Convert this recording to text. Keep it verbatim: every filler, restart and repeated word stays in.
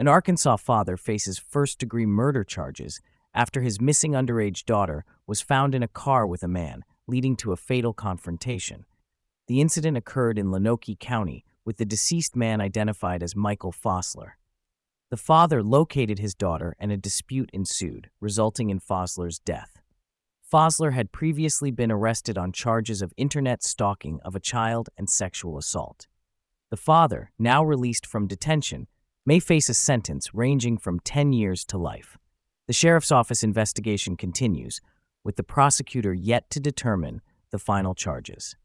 An Arkansas father faces first-degree murder charges after his missing underage daughter was found in a car with a man, leading to a fatal confrontation. The incident occurred in Lonoke County, with the deceased man identified as Michael Fossler. The father located his daughter and a dispute ensued, resulting in Fossler's death. Fossler had previously been arrested on charges of internet stalking of a child and sexual assault. The father, now released from detention, may face a sentence ranging from ten years to life. The sheriff's office investigation continues, with the prosecutor yet to determine the final charges.